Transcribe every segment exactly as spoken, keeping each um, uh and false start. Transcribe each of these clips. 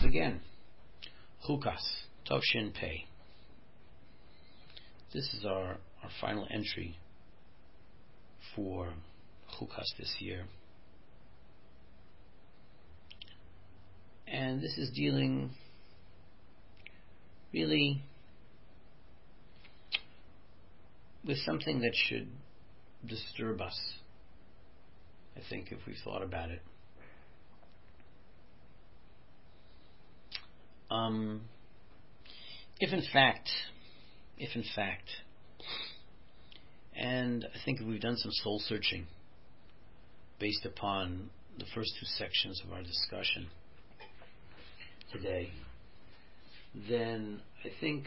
again. Chukas, Tov Shin Pei. This is our, our final entry for Chukas this year. And this is dealing really with something that should disturb us, I think, if we've thought about it. Um, if in fact, if in fact, and I think if we've done some soul searching based upon the first two sections of our discussion today, then I think,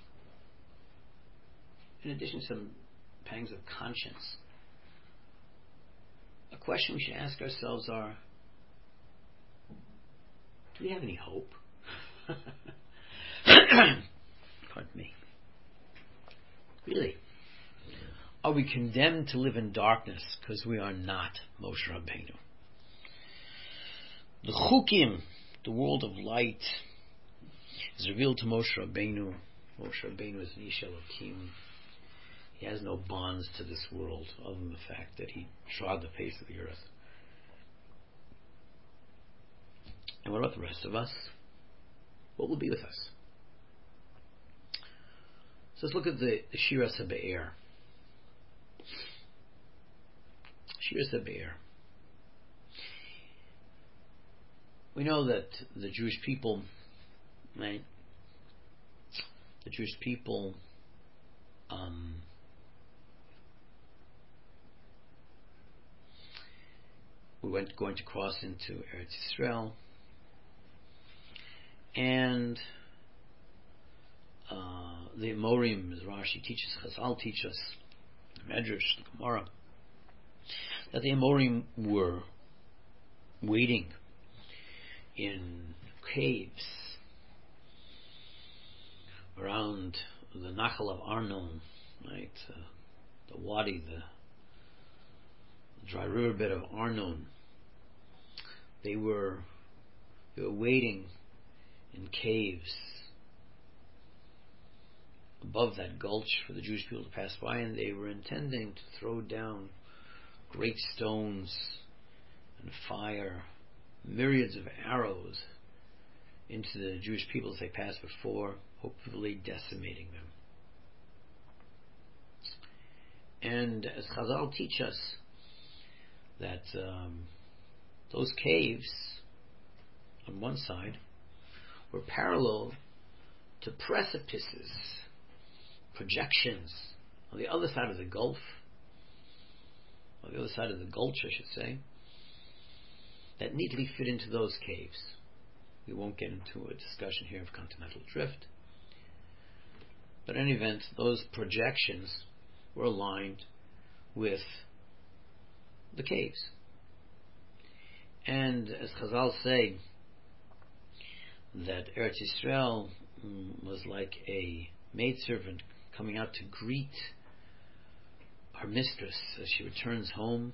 in addition to some pangs of conscience, a question we should ask ourselves are, do we have any hope? Pardon me. Really? Are we condemned to live in darkness because we are not Moshe Rabbeinu? The Chukim, the world of light, is revealed to Moshe Rabbeinu. Moshe Rabbeinu is an Ish Elokim. He has no bonds to this world other than the fact that he trod the face of the earth. And what about the rest of us? What will be with us? So let's look at the, the Shiras HaBe'er. Shiras HaBe'er. We know that the Jewish people, right? The Jewish people um, we went going to cross into Eretz Yisrael, and uh, the Amorim, as Rashi teaches, Chazal teach us, the Medrash, the Gemara, that the Amorim were waiting in caves around the Nachal of Arnon, right, uh, the Wadi, the, the dry riverbed of Arnon. They were they were waiting in caves above that gulch for the Jewish people to pass by, and they were intending to throw down great stones and fire, myriads of arrows into the Jewish people as they passed before, hopefully decimating them. And as Chazal teach us that um, those caves on one side were parallel to precipices, projections on the other side of the gulf, on the other side of the gulch, I should say, that neatly fit into those caves. We won't get into a discussion here of continental drift, but in any event, those projections were aligned with the caves. And as Chazal say, that Eretz Yisrael was like a maidservant coming out to greet her mistress as she returns home.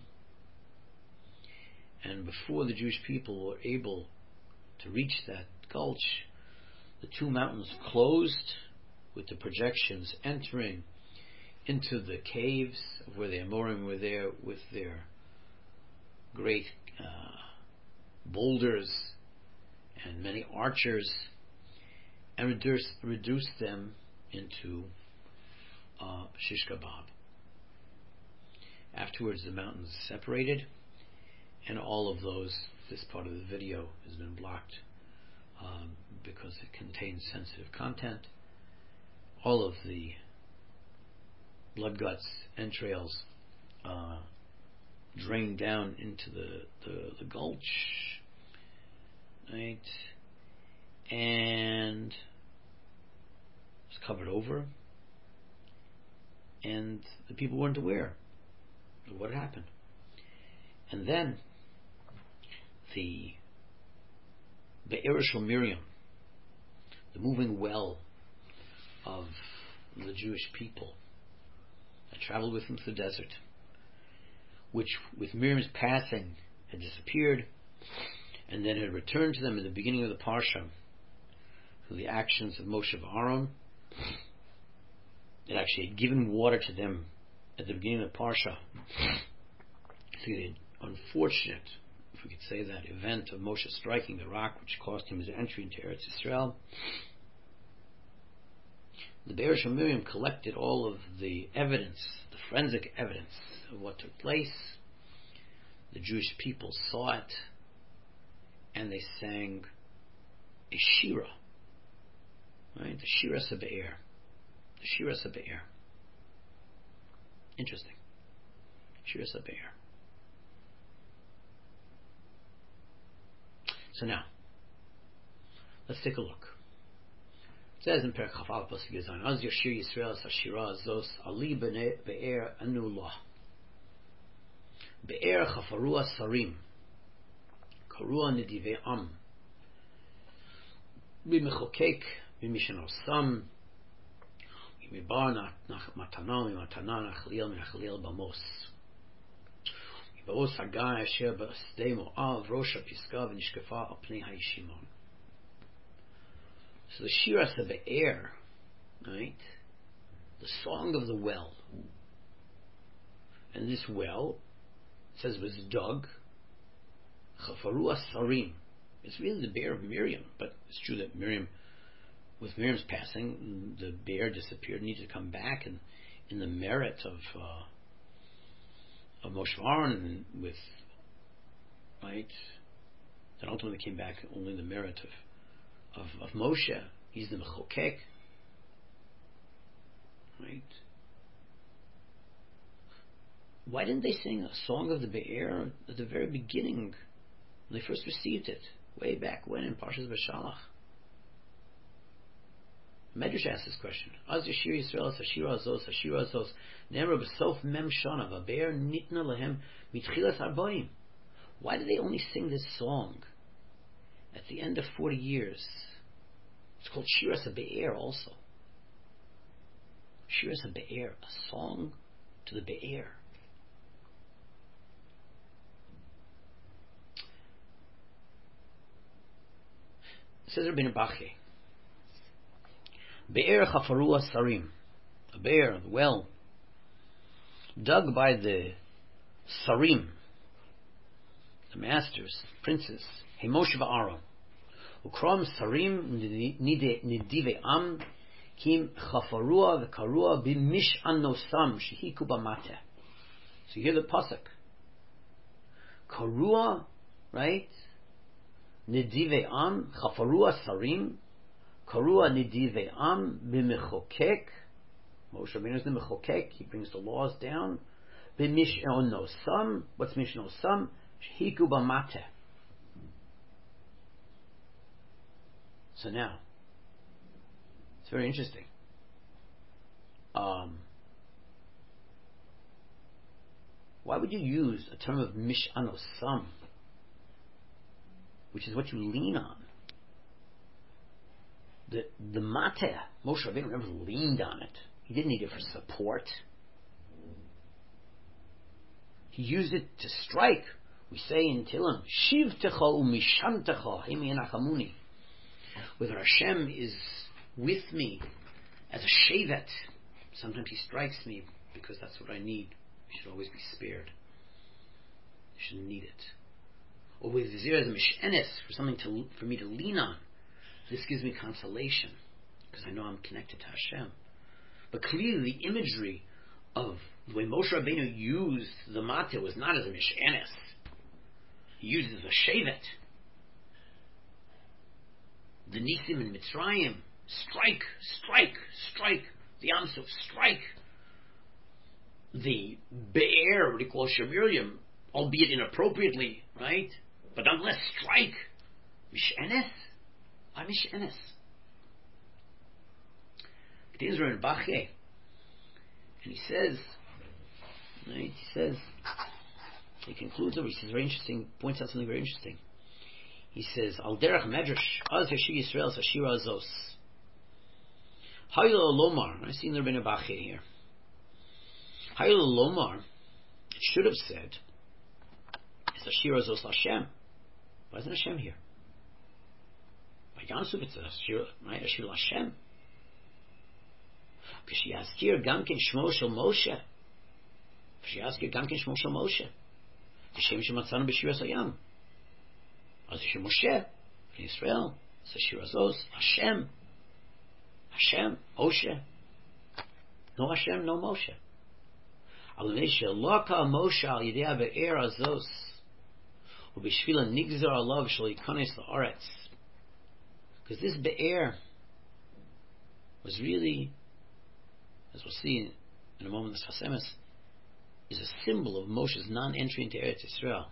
And before the Jewish people were able to reach that gulch, the two mountains closed, with the projections entering into the caves of where the Amorim were there with their great uh, boulders and many archers, and reduced, reduced them into uh, shish kebab. Afterwards, the mountains separated, and all of those, this part of the video has been blocked um, because it contains sensitive content. All of the blood, guts, entrails uh, drained down into the, the, the gulch, right? And it was covered over, and the people weren't aware of what happened. And then the Be'er Shel Miriam, the moving well of the Jewish people that traveled with them through the desert, which with Miriam's passing had disappeared and then had returned to them at the beginning of the Parsha, through the actions of Moshe and Aaron. It actually had given water to them at the beginning of the Parsha. So the unfortunate, if we could say that, event of Moshe striking the rock, which cost him his entry into Eretz Yisrael. The Be'er Shel Miriam collected all of the evidence, the forensic evidence of what took place. The Jewish people saw it, and they sang a shira, right? The Shira Be'er, the Shira Be'er. Interesting, Shira Be'er. So now, let's take a look. It says in Perek Chafal Pasuk Yizan, Az Yashir Yisrael Sashira Zos Ali Be'er Anullah Be'er Chafarua Sarim Karua Nedive Am B'Mechokek B'Mishan Osam B'Mibar Matana B'Matana Nachliel Nachliel Bamos B'Os Hagai Asher B'Asdei Mo'av Rosh HaPiska V'Nishkefa Al Pnei HaYishimon. So the Shira Be'er, right? The song of the well. And this well, it says, was dug. Chafaru Sarim. It's really the Be'er of Miriam, but it's true that Miriam, with Miriam's passing, the Be'er disappeared, needed to come back, and in the merit of uh, of Moshe Aaron, and with, right, that ultimately came back only the merit of Of, of Moshe. He's the Mechokek, right? Why didn't they sing a song of the Be'er at the very beginning when they first received it, way back when in Parshas Beshalach? Medrash asks this question. Az Yashir Yisrael Sashira Azos Sashira Azos Nemar B'Sof Mem Shana V'Be'er Nitna Lehem Mitchilas Arbaim. Why did they only sing this song at the end of forty years? It's called Shiras HaBe'er also. Shiras HaBe'er, a song to the Be'er. It says Rabbeinu Bachya, Be'er Chafaru Sarim, a bear, the well, dug by the Sarim, the masters, princes, Hey Moshe v'Aaron. Ukram Sarim Nidive Am Kim Chafarua v'Karua B'Mish Anosam Shehiku B'Mateh. So you hear the pasuk. Karua, right? Nidive Am Chafarua Sarim Karua Nidive Am B'Mechokek. Moshe Rabbeinu is the Mechokek. He brings the laws down. B'Mish Anosam. What's Mish Anosam? Shehiku B'Mateh. So now, it's very interesting. Um, why would you use a term of mish'anosam, which is what you lean on? The the mateh, Moshe Rabbeinu never leaned on it. He didn't need it for support. He used it to strike. We say in Tehillim, Shivtecha u'mishantecha hemi enachamuni. Whether Hashem is with me as a shevet, sometimes He strikes me because that's what I need. I should always be spared. I shouldn't need it. Or with Zir as a mishenes, for something to for me to lean on. This gives me consolation because I know I'm connected to Hashem. But clearly, the imagery of the way Moshe Rabbeinu used the mateh was not as a mishenes. He used it as a shevet. The Nisim in Mitzrayim, strike, strike, strike. The Yam Suf, strike. The Be'er, what he calls Shemiriam, albeit inappropriately, right? But nonetheless, strike. Mishenes? Why Mishenes? Continues in Bachye, and he says, right? He says, he concludes over. He says very interesting. Points out something very interesting. He says, Al derech medrash, az Yashir Yisrael Sashira Azos. Hayil Lomar. I see in the Rabbeinu Bachya here. Hayil Lomar, it should have said, Sashira Azos Hashem. Why isn't Hashem here? By Gansu it's a shir, right? A shir Hashem. K'shiyazkir gamkin shmo shel Moshe. K'shiyazkir gamkin shmo shel Moshe. T'shem shematzanu b'shir Hasayam. As shir Moshe in Israel. So shir Azos Hashem. Hashem Moshe. No Hashem, no Moshe. Because this Be'er was really, as we'll see in a moment, this Sfas Emes is a symbol of Moshe's non-entry into Eretz Yisrael.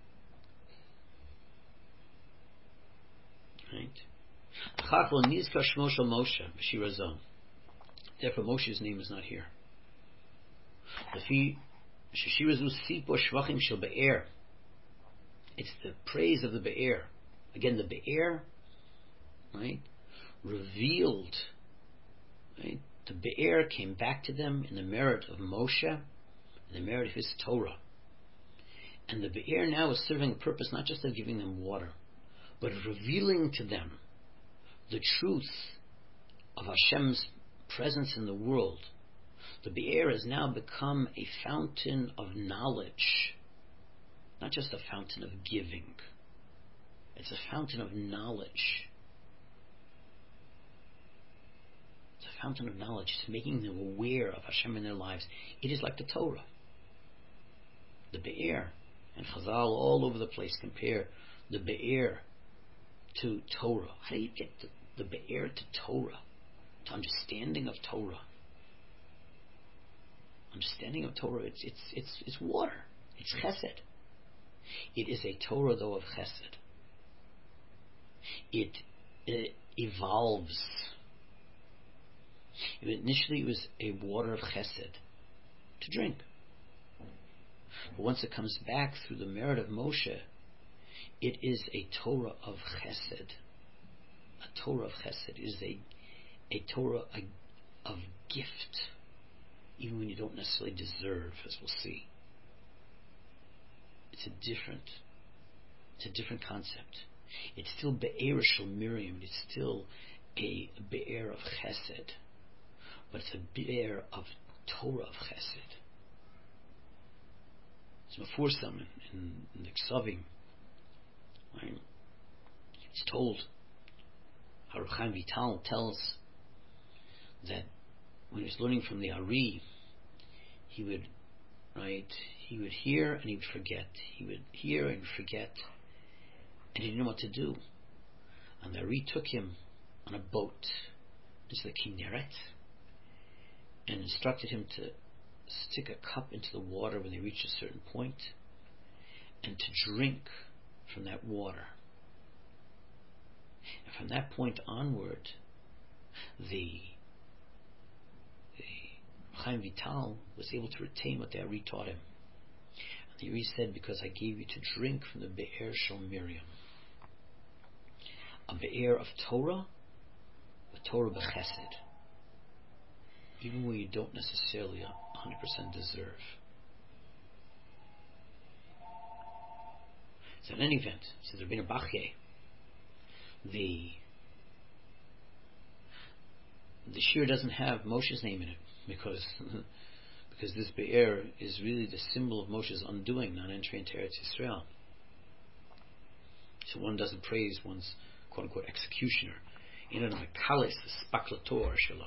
Right? Therefore, Moshe's name is not here. It's the praise of the Be'er. Again, the Be'er, right, revealed, right, the Be'er came back to them in the merit of Moshe, in the merit of his Torah. And the Be'er now is serving a purpose not just of giving them water, but of revealing to them the truth of Hashem's presence in the world. The Be'er has now become a fountain of knowledge, not just a fountain of giving. It's a fountain of knowledge. It's a fountain of knowledge. It's making them aware of Hashem in their lives. It is like the Torah. The Be'er, and Chazal all over the place compare the Be'er to Torah. How do you get the, the Be'er to Torah? To understanding of Torah. Understanding of Torah, it's it's it's it's water. It's chesed. It is a Torah though of chesed. It, it evolves. Initially it was a water of chesed to drink. But once it comes back through the merit of Moshe, it is a Torah of chesed. A Torah of chesed is a a Torah of gift, even when you don't necessarily deserve, as we'll see. It's a different, it's a different concept. It's still Be'er Shel Miriam. It's still a Be'er of Chesed, but it's a Be'er of Torah of Chesed. It's Mefursam in, in the Ksavim. Right? It's told. Har Chaim Vital tells that when he was learning from the Ari, he would, right, he would hear and he would forget. He would hear and forget, and he didn't know what to do. And the Ari took him on a boat into the Kinneret and instructed him to stick a cup into the water when they reached a certain point and to drink from that water. And from that point onward, the Chaim Vital was able to retain what the Ari taught him. And the Ari said, because I gave you to drink from the Be'er Shel Miriam. A Be'er of Torah, a Torah b'chesed. Even where you don't necessarily one hundred percent deserve. So in any event, says Rabbeinu Bachye, the the shir doesn't have Moshe's name in it, because because this Be'er is really the symbol of Moshe's undoing, not entering into Eretz Yisrael. So one doesn't praise one's quote unquote executioner. In a mekalis spaklator shelo.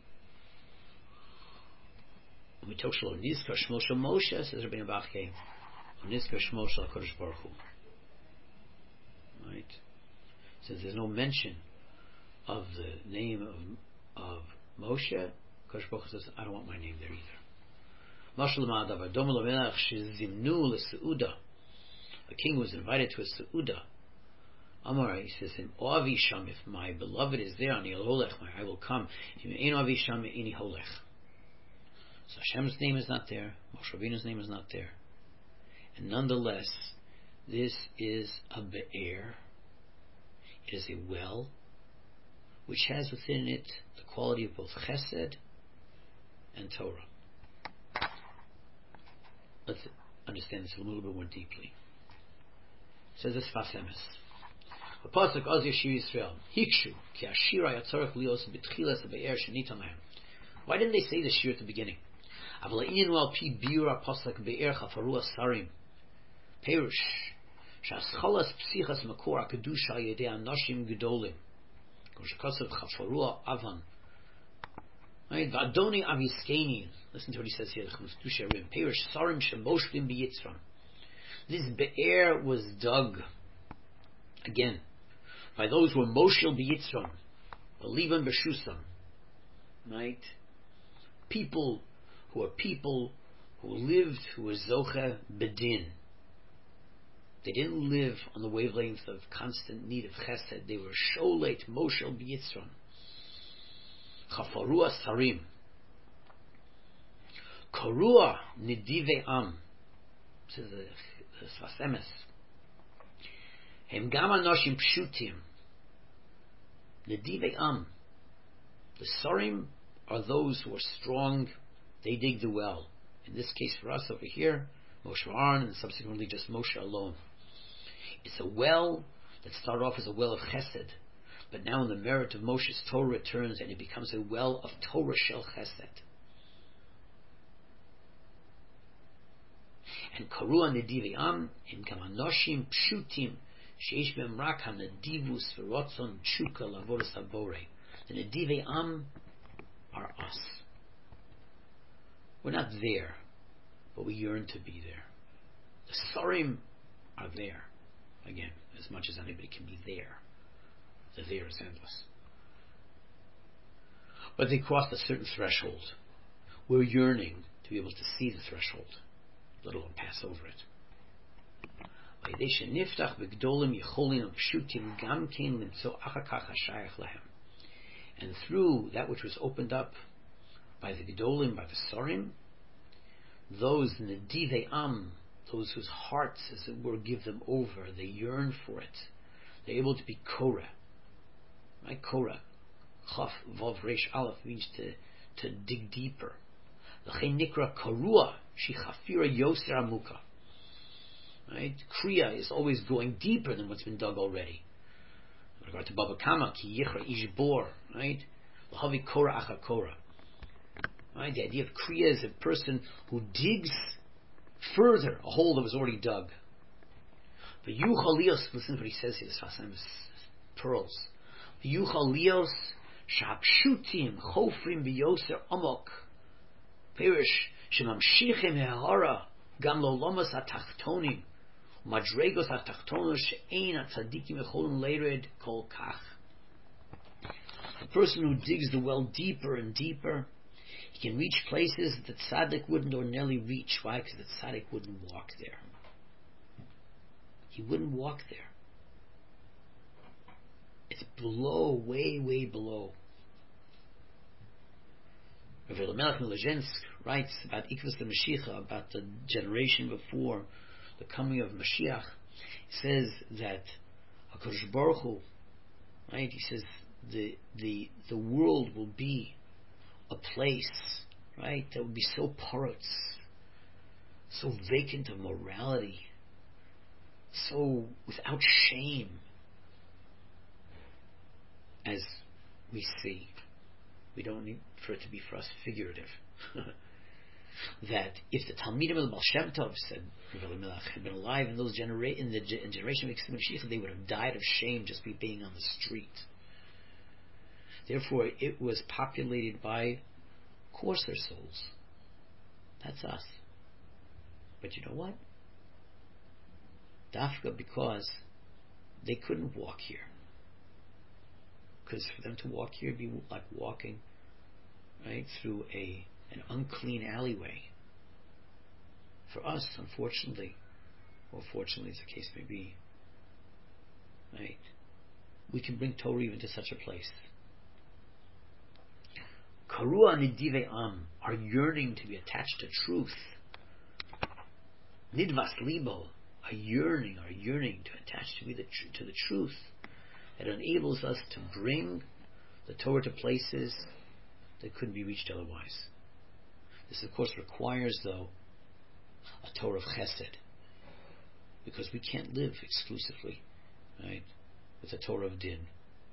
We talk shelo nizkar shmo shel Moshe, says Rabbeinu Bachye, nizkar shmo shel HaKadosh Baruch Hu. Right. Since there's no mention of the name of of Moshe, Kadosh Baruch Hu says, I don't want my name there either. A king was invited to a Seudah. Amar, he says, Oavi Sham, if my beloved is there, Ani Holech, I will come. Oavi Sham, Ani Holech. So Hashem's name is not there, Moshe Rabbeinu's name is not there. And nonetheless, this is a Be'er. It is a well which has within it the quality of both Chesed and Torah. Let's understand this a little bit more deeply. It says this Sfas Emes. Pasuk Az Yeshir Yisrael Hikshu Ki Ashira Yatzarech Lios B'Tchilas Be'er Shenitan Lahem. Why didn't they say the shir at the beginning? Aval Inyan Al Pi Biura Pasuk Be'er Chafaru Sarim Perush Shaschalas Psichas Makor Kedusha Yedei Anashim Gedolim Koshkasav Chafaru Avan. Right? Vadoni Aviskeni. Listen to what he says here. Kedusha Rim Perush Sarim Shemoshlim B'Yitzram. This Be'er was dug again by those who were Moshel B'Yitzram, Believin B'Shusam, right? People who are people who lived, who were Zocha Bedin. They didn't live on the wavelength of constant need of Chesed. They were Sholet Moshel B'Yitzram, Chafarua Sarim, Korua Nidive Am. This is the Sfas Emes. Hem gam anoshim pshutim. Nedive am. The Sarim are those who are strong. They dig the well. In this case, for us over here, Moshe Aaron, and subsequently just Moshe alone. It's a well that started off as a well of Chesed, but now in the merit of Moshe's Torah returns, and it becomes a well of Torah Shel Chesed. And Korua Nedive am. Hem gam anoshim pshutim. Sheish b'hem rak hanadivus v'rotzon tshuka lavodas habore. The Nedive Am are us. We're not there, but we yearn to be there. The Sarim are there. Again, as much as anybody can be there. The there is endless. But they crossed a certain threshold. We're yearning to be able to see the threshold, let alone pass over it. And through that which was opened up by the Gedolim, by the Sarim, those Nedive Am, those whose hearts, as it were, give them over, they yearn for it. They're able to be Korah. Right? Korah. Chaf, Vav, Resh, Aleph means to, to dig deeper. L'chein nikra Korua, Shi Chafira Yoser Amuka. Right? Kriya is always going deeper than what's been dug already. With regard to Baba Kama, Ki Yichra Ishbor, right? L'havi Korah Acha Korah. Right? The idea of Kriya is a person who digs further a hole that was already dug. But Yuchalios, listen to what he says here, this Fasim is pearls. Yuchalios Shapshutim Chofrim Biyoser Amok Perish Shemamshichim Hehara Gam Lo Lomas Atachtonim Madregos Atachtonos She'ein Atzadikim Echolim Leired Kol Kach. The person who digs the well deeper and deeper, he can reach places that tzaddik wouldn't ordinarily reach. Why? Because the tzaddik wouldn't walk there. He wouldn't walk there. It's below, way, way below. Rav Elimelech Milozhensk writes about Ikvus the Mashiach, about the generation before the coming of Mashiach. He says that HaKadosh Baruch Hu, right? He says the the the world will be a place, right, that would be so parutz, so vacant of morality, so without shame, as we see. We don't need for it to be for us figurative. That if the Talmidim of the Baal Shem Tov, said Rav Elimelech, had been alive in those genera- in the ge- in generation of Mashiach, they would have died of shame just by being on the street. Therefore, it was populated by coarser souls. That's us. But you know what? Dafka, because they couldn't walk here. Because for them to walk here would be like walking, right, through a an unclean alleyway. For us, unfortunately, or fortunately as the case may be, right, we can bring Torah even to such a place. Karua Nidive Am are yearning to be attached to truth. Nidvas Libo are yearning, are yearning to attach to be the tr- to the truth that enables us to bring the Torah to places that couldn't be reached otherwise. This, of course, requires, though, a Torah of Chesed, because we can't live exclusively, right, with the Torah of Din.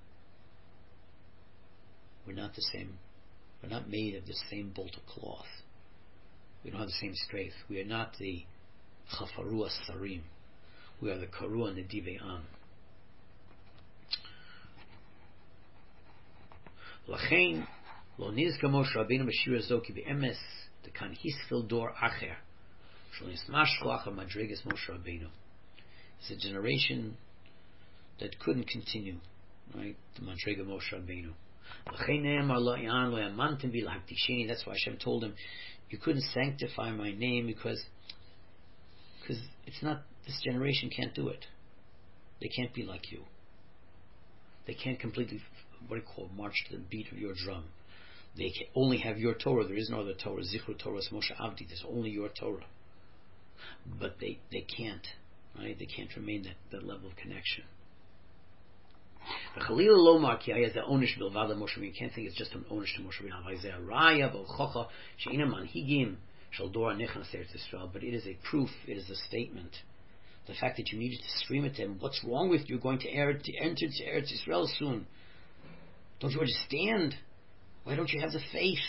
We're not the same. We're not made of the same bolt of cloth. We don't have the same strength. We are not the Chafaru Sarim. We are the Karu and the Divei Am. Lachein lo nizka Moshe Rabbeinu b'shira zo ki be'emes dekan hiskil dor acher shlo nismash koach madregas Moshe Rabbeinu. It's a generation that couldn't continue, right? The madrega Moshe Rabbeinu. Lachein ne'emar lo yan lo yamantim bi lahakdisheni. That's why Hashem told him, you couldn't sanctify my name because because it's not, this generation can't do it. They can't be like you. They can't completely, what do you call it, march to the beat of your drum. They can only have your Torah. There is no other Torah. Zichru Torah Moshe Avdi. There's only your Torah. But they, they can't, right? They can't remain that, that level of connection. You can't think it's just an onish to Moshe Rabbeinu. But it is a proof, it is a statement. The fact that you needed to scream at them, what's wrong with you? You're going to, Eretz, to enter to Eretz Yisrael soon. Don't you understand? Why don't you have the faith?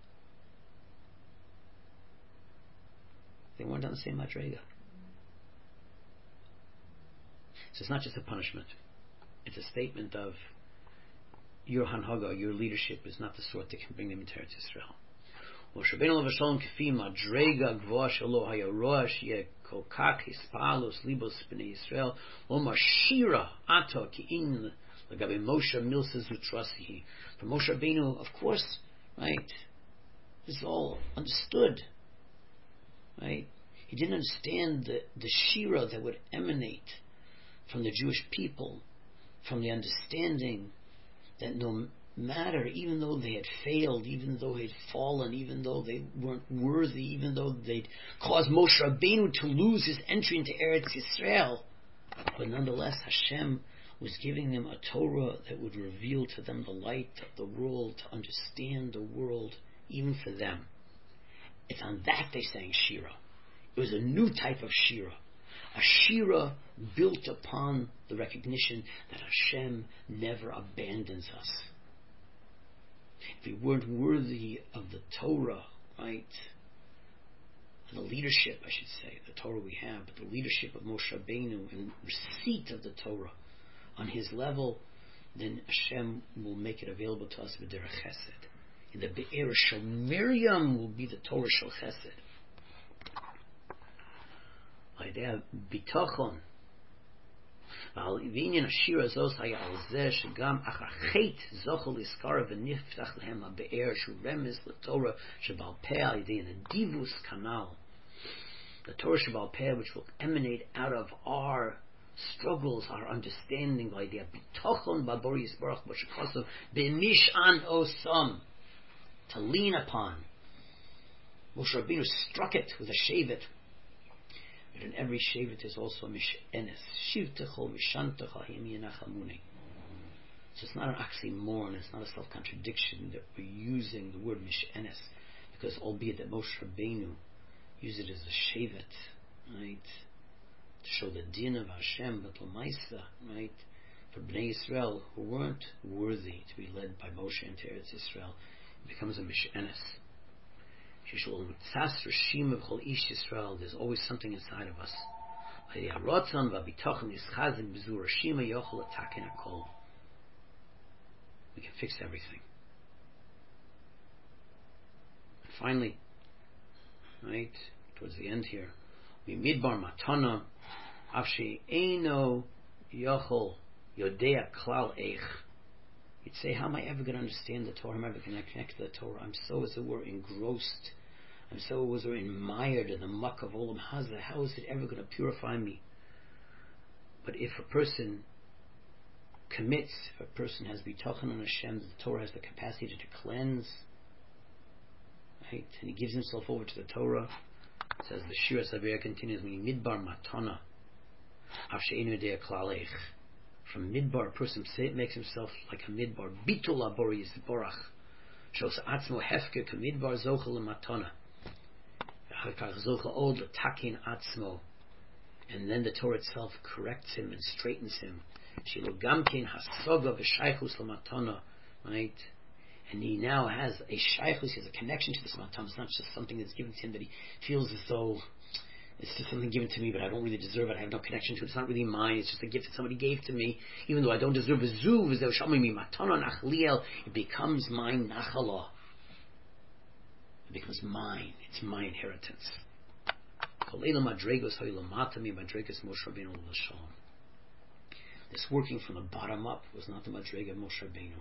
They weren't on the same madrega. So it's not just a punishment. It's a statement of your hanhaga, your leadership is not the sort that can bring them into Eretz Yisrael. Moshe Rabbeinu l'vasholem k'fi madrega gvoa shelo haya rosh ye kol kach hispalos libos b'nei Yisrael lo mashira ato ki'in l'gabe Moshe milsa zutrasihi. For Moshe Rabbeinu, of course, right, this is all understood, right? He didn't understand the, the shira that would emanate from the Jewish people, from the understanding that no matter, even though they had failed, even though they had fallen, even though they weren't worthy, even though they'd caused Moshe Rabbeinu to lose his entry into Eretz Yisrael, but nonetheless Hashem was giving them a Torah that would reveal to them the light of the world, to understand the world, even for them. It's on that they sang Shira. It was a new type of Shira. A Shira built upon the recognition that Hashem never abandons us. If we weren't worthy of the Torah, right, the leadership, I should say, the Torah we have, but the leadership of Moshe Rabbeinu and receipt of the Torah on his level, then Hashem will make it available to us with Derech Chesed. In the Be'er Shel Miriam will be the Torah Shel Chesed. Idea bitachon. V'inyan Ashira zos haya al zeh shegam achar chet zochel iskara v'niftach lehem ha'be'er shu remez l'Torah shebal peh al yidei in a divus kanal. The Torah shebal peh, which will emanate out of our struggles, our understanding, the idea bitachon b'bor yisbarach b'shekosov b'mishan osam, to lean upon. Moshe Rabbeinu struck it with a shevet. But in every shevet is also a mishenes. Shivtecho vishantecha him yenachamuni. So it's not an oxymoron, it's not a self-contradiction that we're using the word mishenes, because albeit that Moshe Rabbeinu used it as a shevet, right, to show the din of Hashem, but l'maisa, right, for Bnei Yisrael who weren't worthy to be led by Moshe into Eretz Yisrael, it becomes a mishenes. There's always something inside of us. We can fix everything. And finally, right, towards the end here, we midbar matana afshi eino yochol yodea klal eich. You'd say, how am I ever going to understand the Torah? How am I ever going to connect to the Torah? I'm so, as it were, engrossed. I'm so, as it were, admired in the muck of Olam Hazeh. How is it ever going to purify me? But if a person commits, if a person has bitachon on Hashem, the Torah has the capacity to cleanse, right? And he gives himself over to the Torah. It says, the Shira Sabir continues, midbar matana, afshe'enu dea klaleich. From midbar, a person makes himself like a midbar. Bitul abor yisborach. Shos atzmo hefke ke midbar zochel matana. V'chakach zochel od takin atzmo. And then the Torah itself corrects him and straightens him. Shilo gamkin hasoga v'shaychus l'matana, right? And he now has a shaychus, he has a connection to this matana. It's not just something that's given to him that he feels as though it's just something given to me, but I don't really deserve it. I have no connection to it. It's not really mine. It's just a gift that somebody gave to me, even though I don't deserve it. It becomes mine nachala. It becomes mine. It's my inheritance. This working from the bottom up was not the Madrega of Moshe Rabbeinu.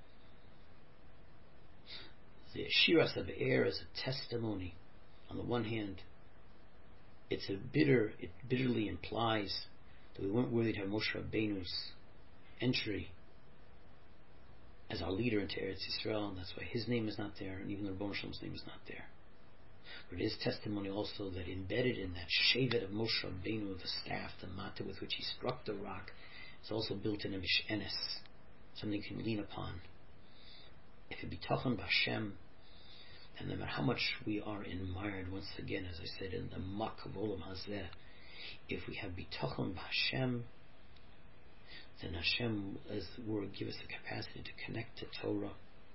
The Shiras of Air is a testimony. On the one hand, it's a bitter, it bitterly implies that we weren't worthy to have Moshe Rabbeinu's entry as our leader into Eretz Yisrael, and that's why his name is not there, and even the Rebbeinu Shalom's name is not there. But it is testimony also that embedded in that shevet of Moshe Rabbeinu, the staff, the mata with which he struck the rock, is also built in a mishenes, something you can lean upon. If you bitachon b'Hashem, and no matter how much we are admired, once again, as I said, in the muck of Olam Hazeh, if we have bitachon b'Hashem, then Hashem, as the word, give us the capacity to connect to Torah,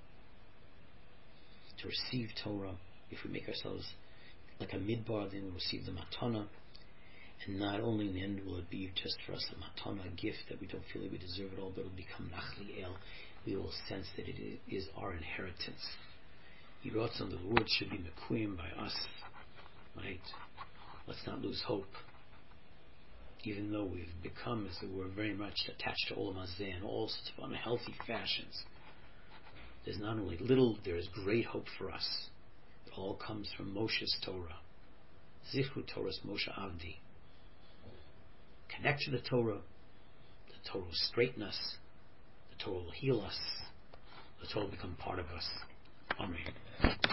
to receive Torah. If we make ourselves like a midbar, then we'll receive the matana. And not only in the end will it be just for us a matana, a gift that we don't feel like we deserve it all, but it will become nachli el. We will sense that it is our inheritance. Yiratzon, the word should be mekuyim by us, right? Let's not lose hope. Even though we've become, as it were, very much attached to Olam Hazeh in all sorts of unhealthy fashions, there's not only little, there is great hope for us. It all comes from Moshe's Torah. Zichru Torah's Moshe Avdi. Connect to the Torah. The Torah will straighten us. The Torah will heal us. The Torah will become part of us. Amen.